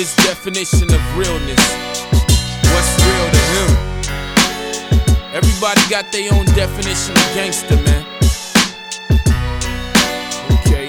his definition of realness. What's real to him? Everybody got their own definition of gangster, man. Okay,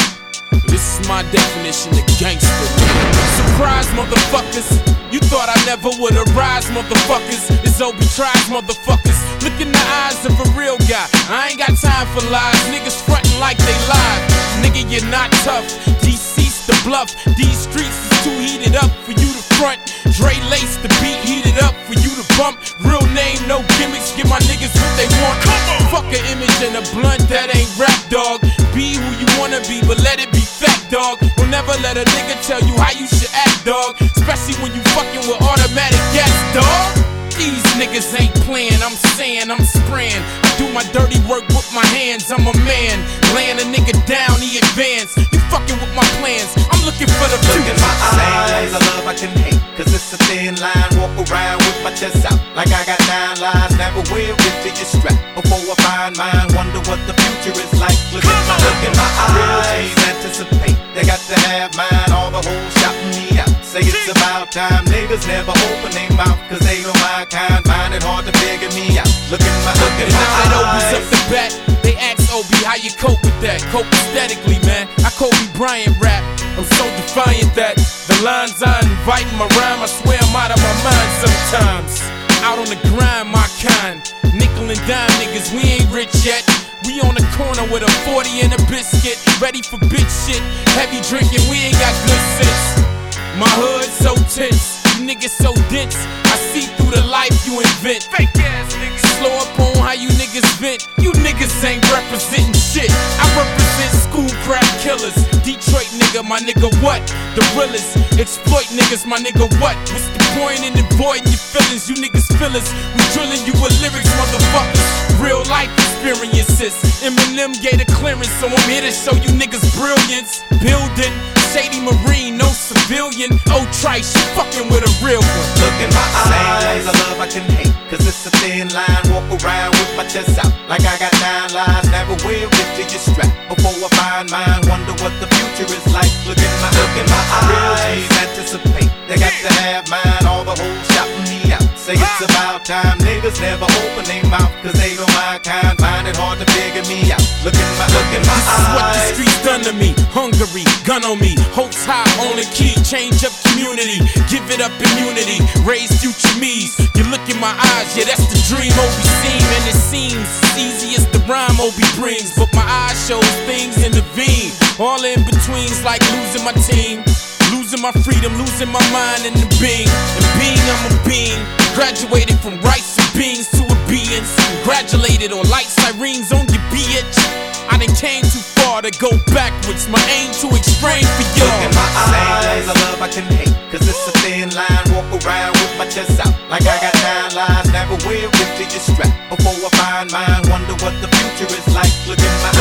this is my definition of gangster, man. Surprise, motherfuckers. You thought I never would arise, motherfuckers. It's Obi Trice, motherfuckers. Look in the eyes of a real guy. I ain't got time for lies. Niggas frontin' like they live. Nigga, you're not tough. DC's the bluff. These streets is too heated up for you to front. Dre lace the beat, heated up for you to bump. Real name, no gimmicks. Give my niggas what they want. Fuck an image and a blunt, that ain't rap, dog. Be who you wanna be, but let it be fact, dog. Will never let a nigga tell you how you should act, dog. Especially when you fucking with automatic gas, dog. These niggas ain't playing, I'm saying, I'm spraying. I do my dirty work with my hands, I'm a man. Laying a nigga down, he advance. You fucking with my plans, I'm looking for the future. Look in my eyes, I love, I can hate. Cause it's a thin line, walk around with my chest out. Like I got 9 lives, never will get to your strap. Before I find mine, wonder what the future is like. Look in my eyes, anticipate. They got to have mine, all the hoes shouting me out. Say it's about time, niggas never open their mouth. Cause they know my kind, find it hard to figure me out. Look in my and now that Obi's up the bat, they ask Obi how you cope with that. Cope aesthetically, man. I Kobe Bryant rap, I'm so defiant that the lines I invite in my rhyme, I swear I'm out of my mind sometimes. Out on the grind, my kind. Nickel and dime niggas, we ain't rich yet. We on the corner with a 40 and a biscuit, ready for bitch shit. Heavy drinking, we ain't got good sense. My hood so tense, you niggas so dense. I see through the life you invent. Fake ass niggas. Slow up on how you niggas vent. You niggas ain't representing shit. I represent school crap killers. Detroit nigga, my nigga what? The realest. Exploit niggas, my nigga what? What's the point in avoiding your feelings? You niggas feel us. We drilling you with lyrics, motherfuckers. Real life experiences. Eminem gave the clearance, so I'm here to show you niggas brilliance. Building Shady Marine, no civilian. Oh, Trice, you fucking with a real one. Look in my eyes, I love, I can hate. Cause it's a thin line, walk around with my chest out. Like I got 9 lives, never will get to your strap. Before I find mine, wonder what the future is like. Look in my eyes, anticipate. They got to have mine, all the hoes shouting me out. Say it's about time, niggas never open their mouth. Cause they know my kind, find it hard to figure me out. Look in my This eyes. is what the streets done to me. Hungary, gun on me. Hopes high on the key. Change up community. Give it up immunity. Raise future me's. You look in my eyes, yeah, that's the dream Obi seen. And it seems easy as the rhyme Obi brings. But my eyes shows things intervene. All in betweens like losing my team. Losing my freedom, losing my mind in the being. And being, I'm a being. Graduated from rice and beans to obedience. Congratulated on light sirens on your bitch. I done came too far to go backwards. My aim to explain for y'all. Look in my eyes, I love, I can hate. Cause it's a thin line, walk around with my chest out. Like I got 9 lives, never will get to your strap. Before I find mine, wonder what the future is like. Look in my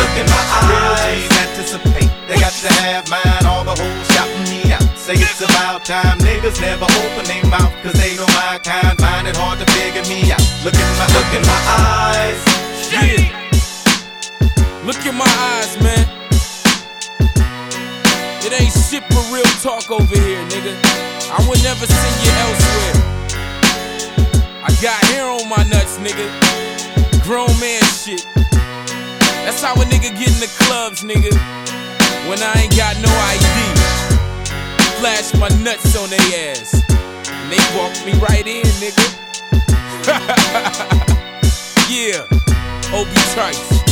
eyes, anticipate. They got to have mine, all the hoes shouting me out. Say it's about time, niggas never open their mouth. Cause they know my kind, find it hard to figure me out. Look in my eyes. Yeah. Look in my eyes, man. It ain't shit but real talk over here, nigga. I would never send you elsewhere. I got hair on my nuts, nigga. Grown man shit. That's how a nigga get in the clubs, nigga. When I ain't got no ID. Flash my nuts on their ass. And they walk me right in, nigga. Yeah, Obi Trice.